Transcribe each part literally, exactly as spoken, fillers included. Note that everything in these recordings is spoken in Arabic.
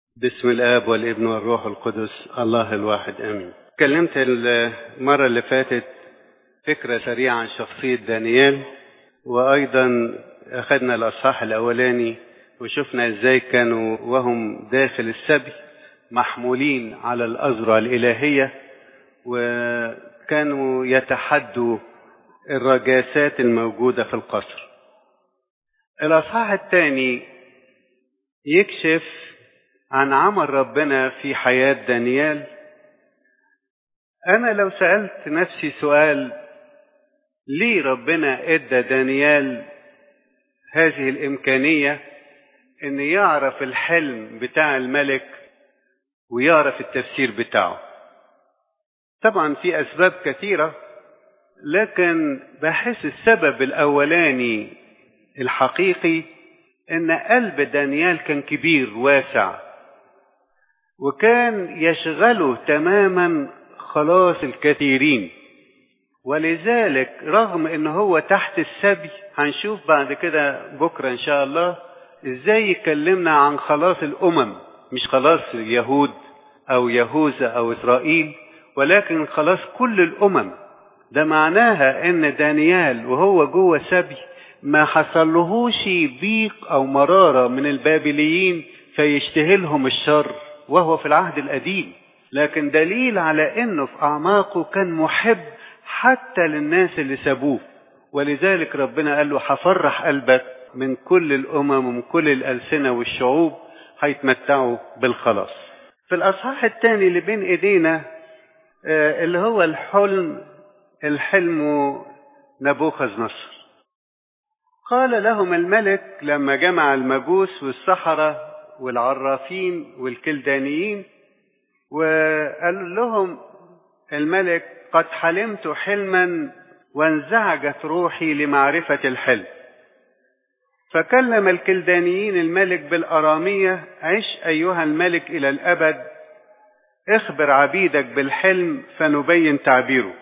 باسم الآب والابن والروح القدس الله الواحد آمين. اتكلمت المرة اللي فاتت فكرة سريعة عن شخصية دانيال، وأيضا أخذنا الأصحاح الأولاني وشفنا إزاي كانوا وهم داخل السبي محمولين على الأذرع الإلهية، وكانوا يتحدوا الرجاسات الموجودة في القصر. الأصحاح الثاني يكشف عن عمل ربنا في حياة دانيال. أنا لو سألت نفسي سؤال، ليه ربنا إدى دانيال هذه الإمكانية إن يعرف الحلم بتاع الملك ويعرف التفسير بتاعه؟ طبعا في أسباب كثيرة، لكن بحس السبب الأولاني الحقيقي إن قلب دانيال كان كبير واسع، وكان يشغله تماما خلاص الكثيرين. ولذلك رغم ان هو تحت السبي، هنشوف بعد كده بكرة ان شاء الله ازاي يكلمنا عن خلاص الامم، مش خلاص اليهود او يهوذا او اسرائيل، ولكن خلاص كل الامم. ده معناها ان دانيال وهو جوه سبي ما حصلهوش ضيق او مرارة من البابليين فيشتهلهم الشر وهو في العهد القديم، لكن دليل على انه في اعماقه كان محب حتى للناس اللي سابوه. ولذلك ربنا قال له هفرح قلبك، من كل الامم ومن كل الالسنة والشعوب هيتمتعوا بالخلاص. في الاصحاح الثاني اللي بين ايدينا اللي هو الحلم الحلم نبوخذ نصر، قال لهم الملك لما جمع المجوس والسحرة والعرافين والكلدانيين، وقال لهم الملك قد حلمت حلما وانزعجت روحي لمعرفة الحلم. فكلم الكلدانيين الملك بالأرامية: عش أيها الملك إلى الأبد، اخبر عبيدك بالحلم فنبين تعبيره.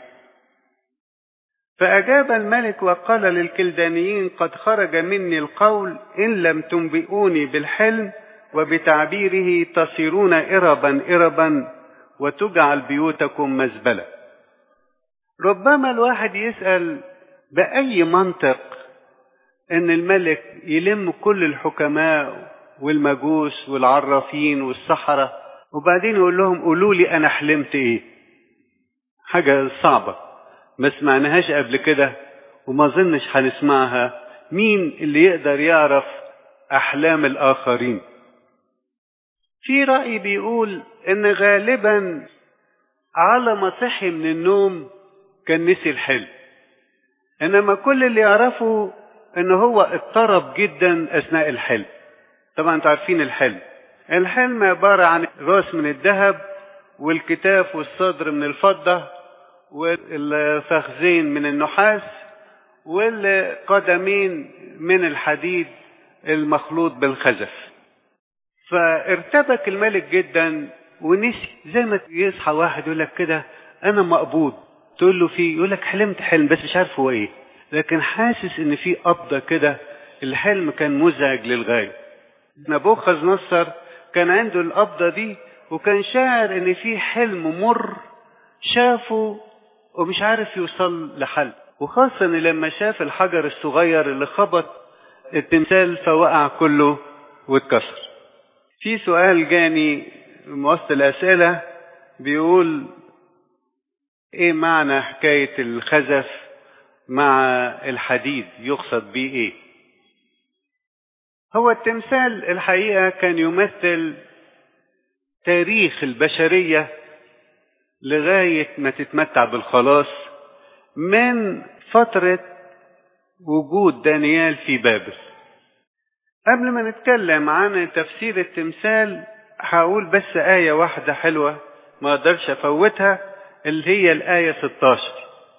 فأجاب الملك وقال للكلدانيين: قد خرج مني القول، إن لم تنبئوني بالحلم وبتعبيره تصيرون إربا إربا وتجعل بيوتكم مزبلة. ربما الواحد يسأل بأي منطق إن الملك يلم كل الحكماء والمجوس والعرافين والسحرة وبعدين يقول لهم قولوا لي أنا حلمت إيه؟ حاجة صعبة ما سمعناهاش قبل كده، وما ظنش هنسمعها. مين اللي يقدر يعرف أحلام الآخرين؟ في رأي بيقول إن غالبا على ما صحي من النوم كان نسي الحلم، إنما كل اللي يعرفه إن هو اضطرب جدا أثناء الحلم. طبعا انتوا عارفين الحلم الحلم عبارة عن راس من الذهب والكتاف والصدر من الفضة والفخذين من النحاس والقدمين من الحديد المخلوط بالخزف. فارتبك الملك جدا ونسي، زي ما يصحى واحد يقول لك كده انا مقبوض، تقول له فيه، يقول لك حلمت حلم بس مش عارف هو ايه، لكن حاسس ان في قبضة كده. الحلم كان مزعج للغاية. نبوخذ نصر كان عنده القبضة دي، وكان شاعر ان في حلم مر شافه ومش عارف يوصل لحل، وخاصة لما شاف الحجر الصغير اللي خبط التمثال فوقع كله واتكسر. في سؤال جاني من وسط الأسئلة بيقول ايه معنى حكاية الخزف مع الحديد، يقصد بيه ايه؟ هو التمثال الحقيقة كان يمثل تاريخ البشرية لغاية ما تتمتع بالخلاص من فترة وجود دانيال في بابل. قبل ما نتكلم عن تفسير التمثال هقول بس آية واحدة حلوة ما اقدرش افوتها، اللي هي الآية ستة عشر: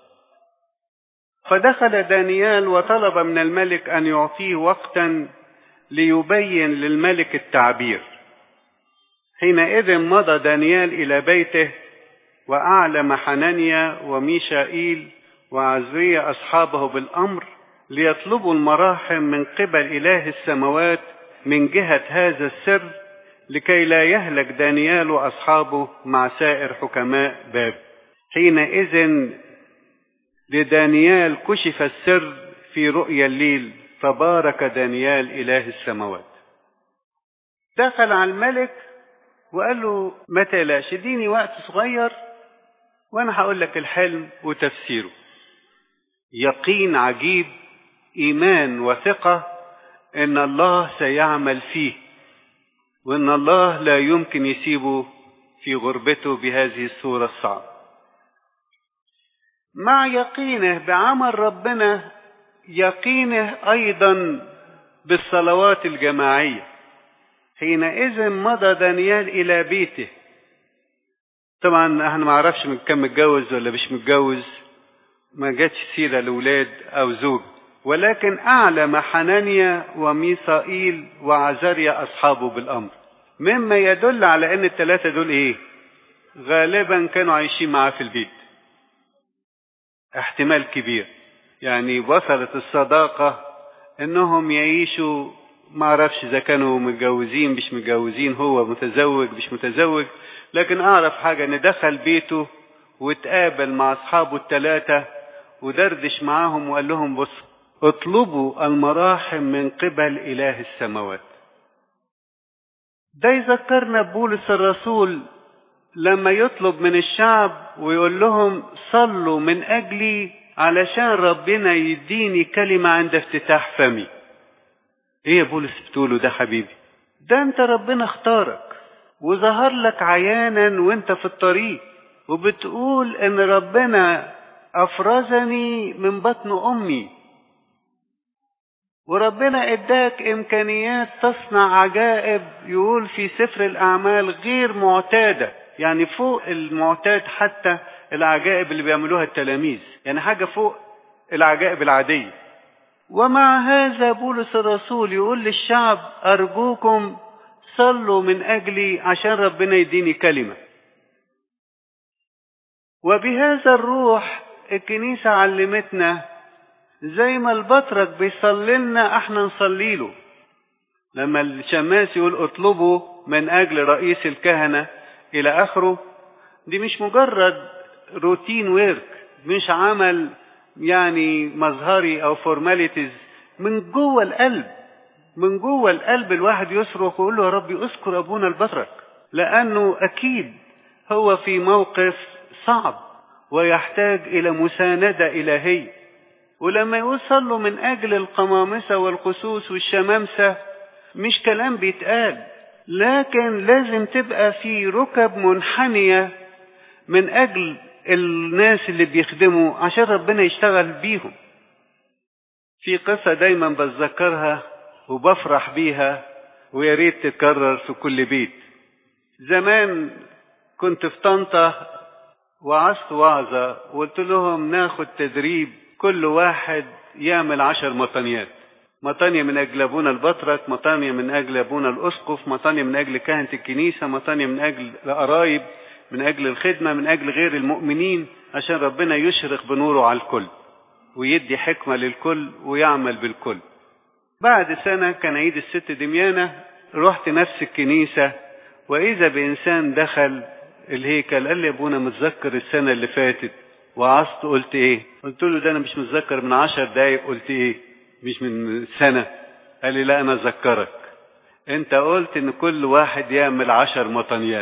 فدخل دانيال وطلب من الملك أن يعطيه وقتا ليبين للملك التعبير. حينئذ مضى دانيال إلى بيته وأعلم حنانيا وميشائيل وعزريا أصحابه بالأمر ليطلبوا المراحم من قبل إله السماوات من جهة هذا السر لكي لا يهلك دانيال وأصحابه مع سائر حكماء بابل. حينئذ لدانيال كشف السر في رؤيا الليل، فبارك دانيال إله السماوات. دخل على الملك وقال له ما تقلقش، اديني وقت صغير وانا هقول لك الحلم وتفسيره. يقين عجيب، ايمان وثقة ان الله سيعمل فيه، وان الله لا يمكن يسيبه في غربته بهذه الصورة الصعبة. مع يقينه بعمل ربنا، يقينه ايضا بالصلوات الجماعية. حينئذ مضى دانيال الى بيته. طبعا احنا ما عرفش من كان متجوز ولا مش متجوز، ما جاتش سيرة لأولاد او زوج، ولكن اعلم حنانيا وميثائيل وعزريا اصحابه بالامر، مما يدل على ان الثلاثة دول ايه؟ غالبا كانوا عايشين معاه في البيت. احتمال كبير يعني وصلت الصداقة انهم يعيشوا، ما اعرفش اذا كانوا متجوزين مش متجوزين، هو متزوج مش متزوج، لكن اعرف حاجة ان دخل بيته واتقابل مع اصحابه الثلاثة ودردش معاهم وقال لهم بص، اطلبوا المراحم من قبل اله السماوات. ده يذكرنا بولس الرسول لما يطلب من الشعب ويقول لهم صلوا من اجلي علشان ربنا يديني كلمة عند افتتاح فمي. ايه يا بولس بتقوله ده حبيبي؟ ده انت ربنا اختارك وظهر لك عيانا وانت في الطريق، وبتقول ان ربنا افرزني من بطن امي، وربنا اداك امكانيات تصنع عجائب، يقول في سفر الاعمال غير معتادة، يعني فوق المعتاد حتى العجائب اللي بيعملوها التلاميذ، يعني حاجة فوق العجائب العادية. ومع هذا بولس الرسول يقول للشعب أرجوكم صلوا من أجلي عشان ربنا يديني كلمة. وبهذا الروح الكنيسة علمتنا زي ما البطرك بيصلي لنا احنا نصلي له. لما الشماس يقول اطلبوا من أجل رئيس الكهنة إلى آخره، دي مش مجرد روتين ويرك، مش عمل يعني مظهري او فورماليتيز، من جوه القلب، من جوه القلب الواحد يصرخ ويقول له يا ربي اذكر ابونا البطرك، لانه اكيد هو في موقف صعب ويحتاج الى مساندة الهية. ولما يقول صلوا من اجل القمامسة والقسوس والشمامسة، مش كلام بيتقال، لكن لازم تبقى في ركب منحنية من اجل الناس اللي بيخدموا عشان ربنا يشتغل بيهم. في قصة دايما بتذكرها وبفرح بيها ويا ريت تتكرر في كل بيت. زمان كنت في طنطا وعظت وعظة وقلت لهم ناخد تدريب، كل واحد يعمل عشر مطانيات، مطانية من أجل أبونا البطرك، مطانية من أجل أبونا الأسقف، مطانية من أجل كهنة الكنيسة، مطانية من أجل القرايب، من أجل الخدمة، من أجل غير المؤمنين، عشان ربنا يشرق بنوره على الكل ويدي حكمة للكل ويعمل بالكل. بعد سنة كان عيد الست دميانة، رحت نفس الكنيسة وإذا بإنسان دخل الهيكل قال لي أبونا متذكر السنة اللي فاتت وعظت قلت إيه؟ قلت له ده أنا مش متذكر من عشر دقايق قلت إيه؟ مش من سنة. قال لي لا أنا أذكرك، أنت قلت إن كل واحد يعمل عشر مطانيات،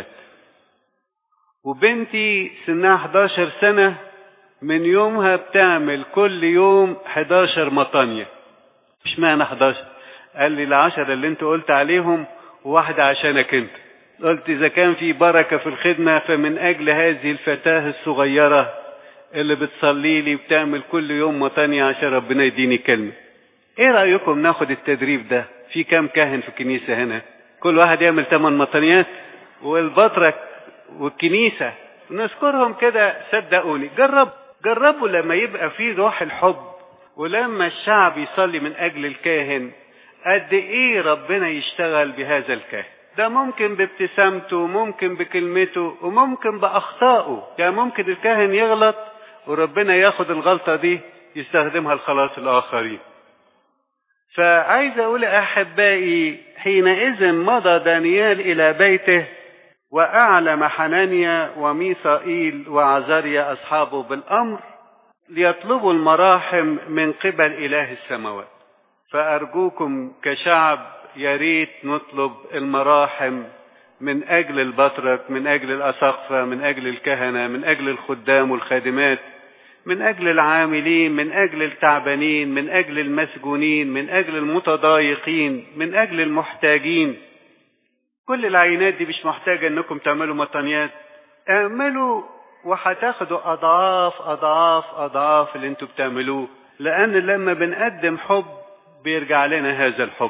وبنتي سنها حداشر سنة من يومها بتعمل كل يوم حداشر مطانية. مش معنى حداشر؟ قال لي العشرة اللي انت قلت عليهم وواحدة عشانك انت. قلت اذا كان في بركة في الخدمة فمن اجل هذه الفتاة الصغيرة اللي بتصلي لي وبتعمل كل يوم مطانية عشان ربنا يديني كلمة. ايه رأيكم ناخد التدريب ده؟ في كام كاهن في الكنيسة هنا؟ كل واحد يعمل ثمان مطانيات، والبطرك والكنيسة نذكرهم كده. صدقوني جرب جربوا لما يبقى في روح الحب ولما الشعب يصلي من اجل الكاهن قد ايه ربنا يشتغل بهذا الكاهن. ده ممكن بابتسامته، ممكن بكلمته، وممكن باخطائه. يعني ممكن الكاهن يغلط وربنا ياخد الغلطة دي يستخدمها لخلاص الاخرين. فعايز أقول أحبائي، حينئذ مضى دانيال إلى بيته وأعلم حنانيا وميثائيل وعزريا أصحابه بالأمر ليطلبوا المراحم من قبل إله السماوات. فأرجوكم كشعب يا ريت نطلب المراحم من أجل البطرك، من أجل الأساقفة، من أجل الكهنة، من أجل الخدام والخادمات، من أجل العاملين، من أجل التعبانين، من أجل المسجونين، من أجل المتضايقين، من أجل المحتاجين. كل العينات دي مش محتاجة أنكم تعملوا مطانيات، اعملوا وهتاخدوا أضعاف أضعاف أضعاف اللي انتوا بتعملوه، لأن لما بنقدم حب بيرجع لنا هذا الحب.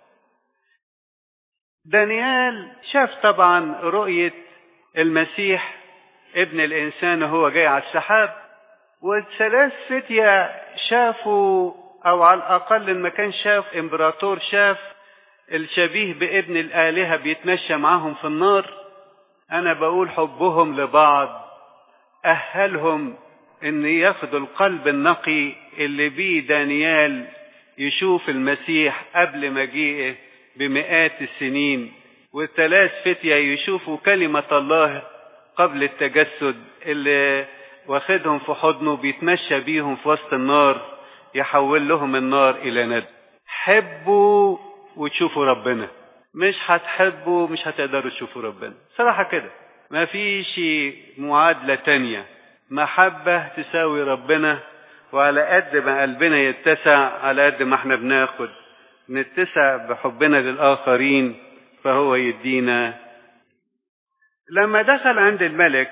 دانيال شاف طبعا رؤية المسيح ابن الإنسان وهو جاي على السحاب، والثلاث فتية شافوا، أو على الأقل إن ما كان شاف إمبراطور شاف الشبيه بابن الآلهة بيتمشى معاهم في النار. أنا بقول حبهم لبعض أهلهم إن ياخدوا القلب النقي اللي بيه دانيال يشوف المسيح قبل مجيئه بمئات السنين، والثلاث فتية يشوفوا كلمة الله قبل التجسد اللي واخدهم في حضنه بيتمشى بيهم في وسط النار، يحول لهم النار إلى ندى. حبوا وتشوفوا ربنا، مش هتحبوا مش هتقدروا تشوفوا ربنا. صراحة كده ما فيش معادلة تانية، محبة تساوي ربنا، وعلى قد ما قلبنا يتسع على قد ما احنا بناخد نتسع بحبنا للآخرين فهو يدينا. لما دخل عند الملك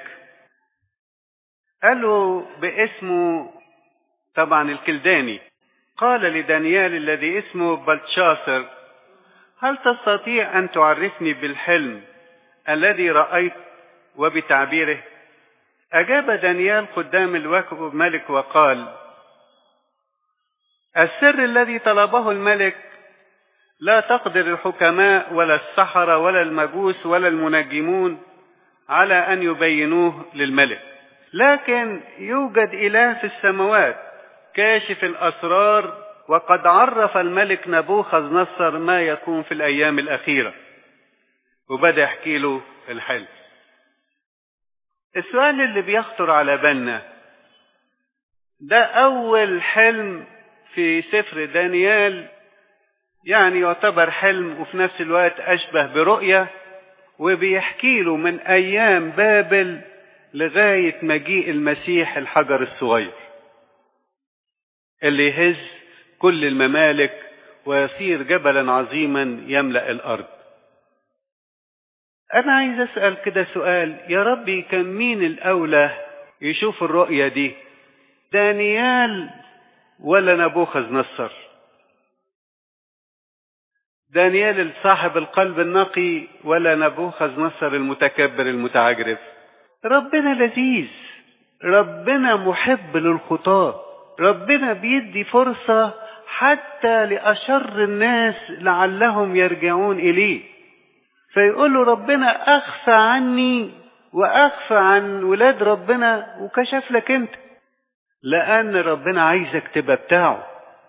قالوا باسمه طبعا الكلداني، قال لدانيال الذي اسمه بلتشاصر: هل تستطيع أن تعرفني بالحلم الذي رأيت وبتعبيره؟ أجاب دانيال قدام الملك وقال: السر الذي طلبه الملك لا تقدر الحكماء ولا السحرة ولا المجوس ولا المنجمون على أن يبينوه للملك، لكن يوجد إله في السماوات كاشف الأسرار، وقد عرف الملك نبوخذ نصر ما يكون في الأيام الأخيرة. وبدأ يحكي له الحلم. السؤال اللي بيخطر على بالنا ده أول حلم في سفر دانيال، يعني يعتبر حلم وفي نفس الوقت أشبه برؤية، وبيحكي له من أيام بابل لغاية مجيء المسيح الحجر الصغير اللي يهز كل الممالك ويصير جبلا عظيما يملأ الأرض. أنا عايز أسأل كده سؤال، يا ربي كان مين الأولى يشوف الرؤية دي، دانيال ولا نبوخذ نصر؟ دانيال صاحب القلب النقي ولا نبوخذ نصر المتكبر المتعجرف؟ ربنا لذيذ، ربنا محب للخطاة، ربنا بيدي فرصة حتى لأشر الناس لعلهم يرجعون إليه. فيقولوا ربنا أخفى عني وأخفى عن ولاد ربنا وكشف لك أنت، لأن ربنا عايزك تبقى بتاعه.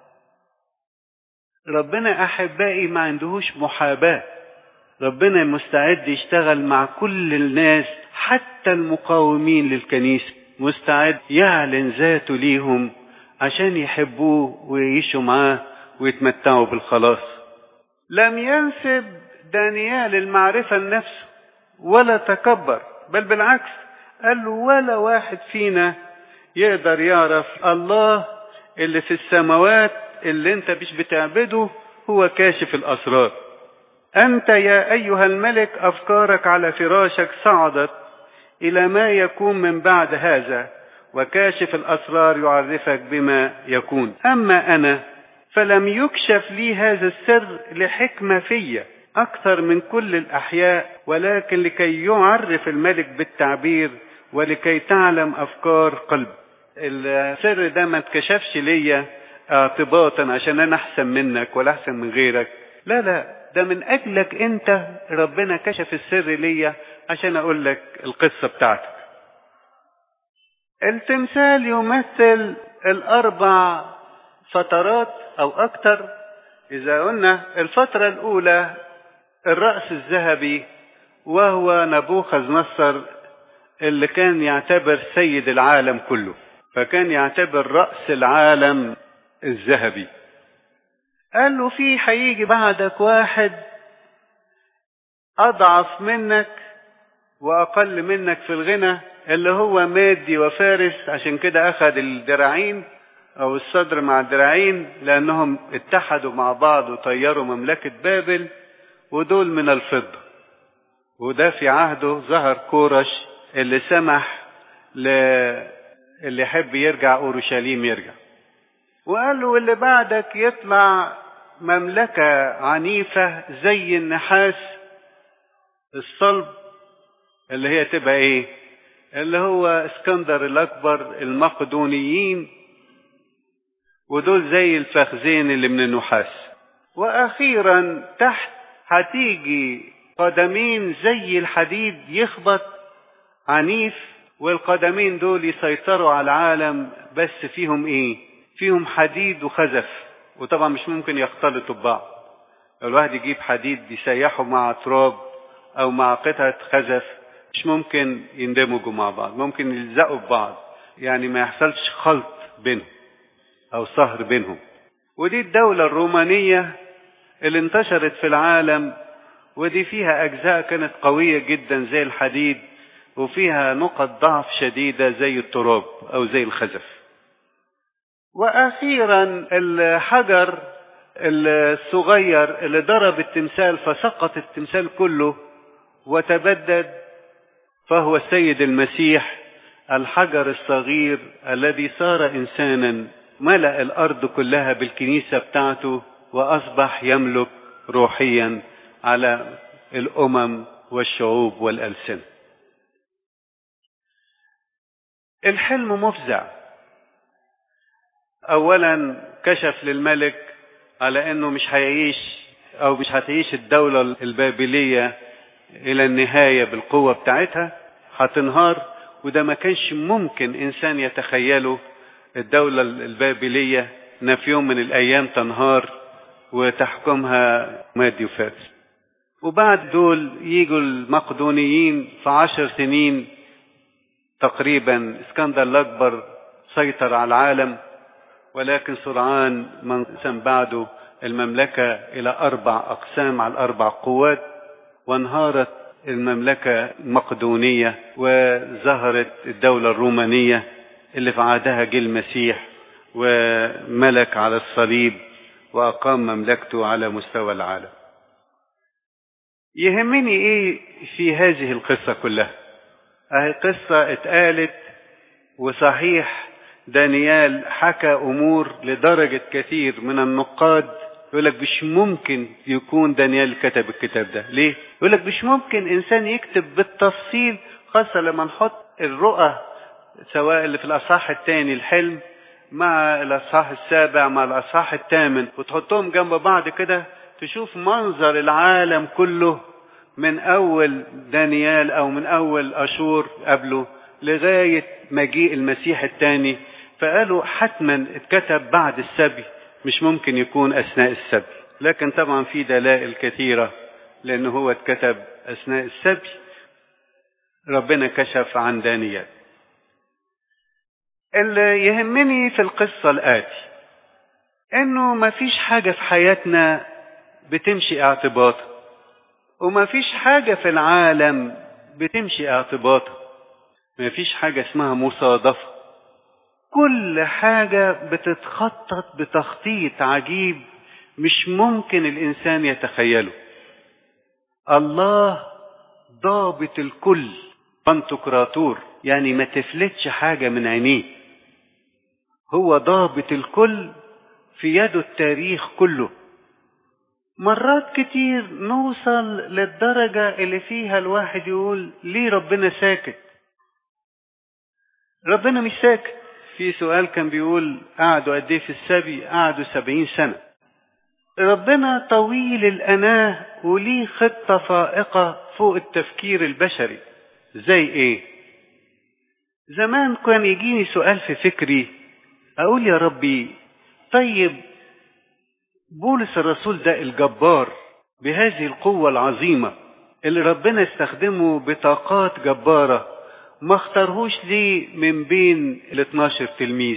ربنا أحبائي ما عندهوش محاباة، ربنا مستعد يشتغل مع كل الناس حتى المقاومين للكنيسة، مستعد يعلن ذاته ليهم عشان يحبوه ويعيشوا معاه ويتمتعوا بالخلاص. لم ينسب دانيال المعرفة لنفسه ولا تكبر، بل بالعكس قال له ولا واحد فينا يقدر يعرف الله اللي في السماوات اللي انت مش بتعبده، هو كاشف الأسرار. أنت يا أيها الملك أفكارك على فراشك صعدت إلى ما يكون من بعد هذا، وكاشف الأسرار يعرفك بما يكون. أما أنا فلم يكشف لي هذا السر لحكمة فيا أكثر من كل الأحياء، ولكن لكي يعرف الملك بالتعبير ولكي تعلم أفكار قلب. السر ده ما اتكشفش ليا اعتباطا عشان أنا أحسن منك ولا أحسن من غيرك، لا لا، ده من أجلك أنت ربنا كشف السر ليا عشان أقول لك القصة بتاعتك. التمثال يمثل الأربع فترات أو أكتر إذا قلنا الفترة الأولى الرأس الذهبي وهو نبوخذ نصر اللي كان يعتبر سيد العالم كله، فكان يعتبر رأس العالم الذهبي. قال له في هيجي بعدك واحد أضعف منك وأقل منك في الغنى، اللي هو مادي وفارس، عشان كده أخذ الدراعين أو الصدر مع الدراعين لأنهم اتحدوا مع بعض وطيروا مملكة بابل، ودول من الفضة. وده في عهده ظهر كورش اللي سمح اللي يحب يرجع أورشليم يرجع، وقال له اللي بعدك يطلع مملكة عنيفة زي النحاس الصلب، اللي هي تبقى ايه؟ اللي هو اسكندر الأكبر، المقدونيين، ودول زي الفخذين اللي من النحاس. وأخيرا تحت هتيجي قدمين زي الحديد يخبط عنيف، والقدمين دول يسيطروا على العالم، بس فيهم ايه؟ فيهم حديد وخزف، وطبعا مش ممكن يختلطوا ببعض. الواحد يجيب حديد يسيحه مع تراب او مع قطعة خزف مش ممكن يندمجوا مع بعض، ممكن يلزقوا ببعض، يعني ما يحصلش خلط بينهم او صهر بينهم. ودي الدولة الرومانية اللي انتشرت في العالم، ودي فيها اجزاء كانت قوية جدا زي الحديد، وفيها نقط ضعف شديدة زي التراب او زي الخزف. واخيرا الحجر الصغير اللي ضرب التمثال فسقط التمثال كله وتبدد، فهو السيد المسيح، الحجر الصغير الذي صار انسانا ملأ الارض كلها بالكنيسة بتاعته، واصبح يملك روحيا على الامم والشعوب والألسنة. الحلم مفزع. اولا كشف للملك على انه مش هيعيش او مش هتعيش الدولة البابلية الى النهاية بالقوة بتاعتها، هتنهار، وده ما كانش ممكن انسان يتخيله. الدولة البابلية ان في يوم من الايام تنهار وتحكمها مادي وفارس. وبعد دول يجوا المقدونيين في عشر سنين تقريبا، اسكندر الاكبر سيطر على العالم، ولكن سرعان ما انقسم بعده المملكة الى اربع اقسام على الاربع قوات، وانهارت المملكة المقدونية، وظهرت الدولة الرومانية اللي في عهدها جه المسيح وملك على الصليب واقام مملكته على مستوى العالم. يهمني ايه في هذه القصة كلها؟ اهي قصة اتقالت، وصحيح دانيال حكى امور لدرجة كثير من النقاد يقول لك مش ممكن يكون دانيال كتب الكتاب ده. ليه؟ يقول لك مش ممكن انسان يكتب بالتفصيل، خاصة لما نحط الرؤى سواء اللي في الاصحاح الثاني الحلم مع الاصحاح السابع مع الاصحاح الثامن، وتحطهم جنب بعض كده تشوف منظر العالم كله من اول دانيال او من اول اشور قبله لغاية مجيء المسيح الثاني. فقالوا حتما اتكتب بعد السبي، مش ممكن يكون اثناء السبي، لكن طبعا في دلائل كثيرة لانه هو اتكتب اثناء السبي. ربنا كشف عن دانيال. اللي يهمني في القصة الآتي انه ما فيش حاجة في حياتنا بتمشي اعتباطا، وما فيش حاجة في العالم بتمشي اعتباطا، ما فيش حاجة اسمها مصادفة. كل حاجة بتتخطط بتخطيط عجيب مش ممكن الإنسان يتخيله. الله ضابط الكل، بنتقراطور، يعني ما تفلتش حاجة من عينيه. هو ضابط الكل، في يده التاريخ كله. مرات كتير نوصل للدرجة اللي فيها الواحد يقول ليه ربنا ساكت؟ ربنا مش ساكت. في سؤال كان بيقول قعدوا قد ايه في السبي؟ قعدوا سبعين سنة. ربنا طويل الأناه وليه خطة فائقة فوق التفكير البشري. زي ايه؟ زمان كان يجيني سؤال في فكري، اقول يا ربي طيب بولس الرسول ده الجبار بهذه القوة العظيمة اللي ربنا استخدمه بطاقات جبارة، ما اختارهوش ليه من بين ال اتناشر تلميذ؟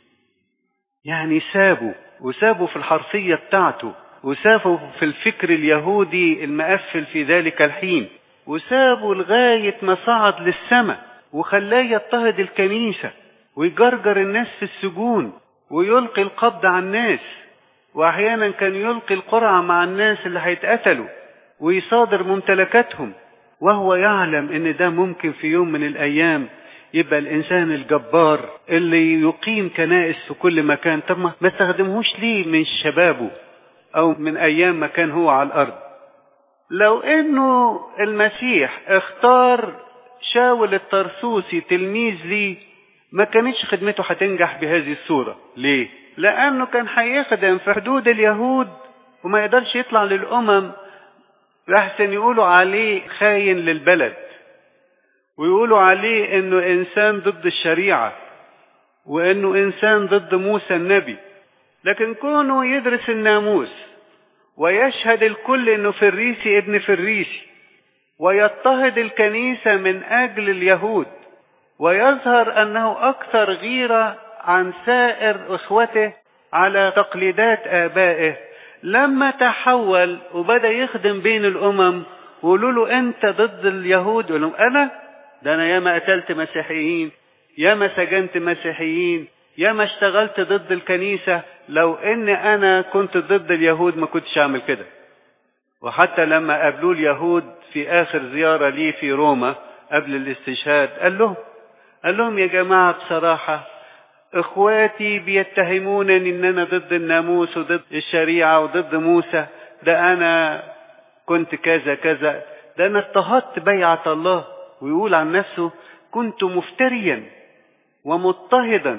يعني سابه وسابه في الحرفية بتاعته، وسابه في الفكر اليهودي المقفل في ذلك الحين، وسابه لغاية ما صعد للسماء وخلاه يضطهد الكنيسة ويجرجر الناس في السجون ويلقي القبض على الناس، واحيانا كان يلقي القرعة مع الناس اللي هيتقتلوا ويصادر ممتلكاتهم، وهو يعلم ان ده ممكن في يوم من الايام يبقى الانسان الجبار اللي يقيم كنائس في كل مكان. طب ما استخدمهوش ليه من شبابه او من ايام ما كان هو على الارض؟ لو انه المسيح اختار شاول الطرسوسي تلميذ ليه، ما كانتش خدمته هتنجح بهذه الصورة. ليه؟ لانه كان هيخدم في حدود اليهود وما يقدرش يطلع للامم، لحسن يقولوا عليه خاين للبلد، ويقولوا عليه انه انسان ضد الشريعة، وانه انسان ضد موسى النبي. لكن كونه يدرس الناموس ويشهد الكل انه فريسي ابن فريسي، ويضطهد الكنيسة من اجل اليهود، ويظهر انه اكثر غيرة عن سائر اخوته على تقليدات ابائه، لما تحول وبدأ يخدم بين الامم وقولوا له انت ضد اليهود، يقول لهم انا ده انا ياما قتلت مسيحيين، ياما سجنت مسيحيين، ياما اشتغلت ضد الكنيسة، لو ان انا كنت ضد اليهود ما كنتش اعمل كده. وحتى لما قابلوه اليهود في اخر زيارة ليه في روما قبل الاستشهاد، قال لهم قال لهم يا جماعة بصراحة اخواتي بيتهمونني ان انا ضد الناموس وضد الشريعة وضد موسى، ده انا كنت كذا كذا، ده انا اضطهدت بيعة الله، ويقول عن نفسه كنت مفتريا ومضطهدا.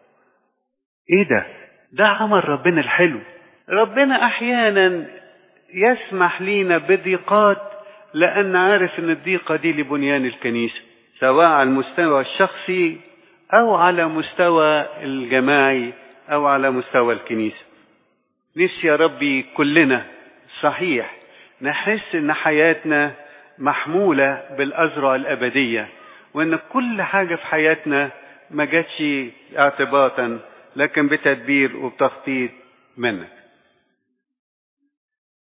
ايه ده؟ ده عمل ربنا الحلو. ربنا احيانا يسمح لينا بضيقات لان عارف ان الضيقة دي لبنيان الكنيسة، سواء على المستوى الشخصي او على مستوى الجماعي او على مستوى الكنيسة. نفسي يا ربي كلنا صحيح نحس ان حياتنا محمولة بالأزرع الأبدية، وان كل حاجة في حياتنا ما جاتش اعتباطا لكن بتدبير وبتخطيط منك.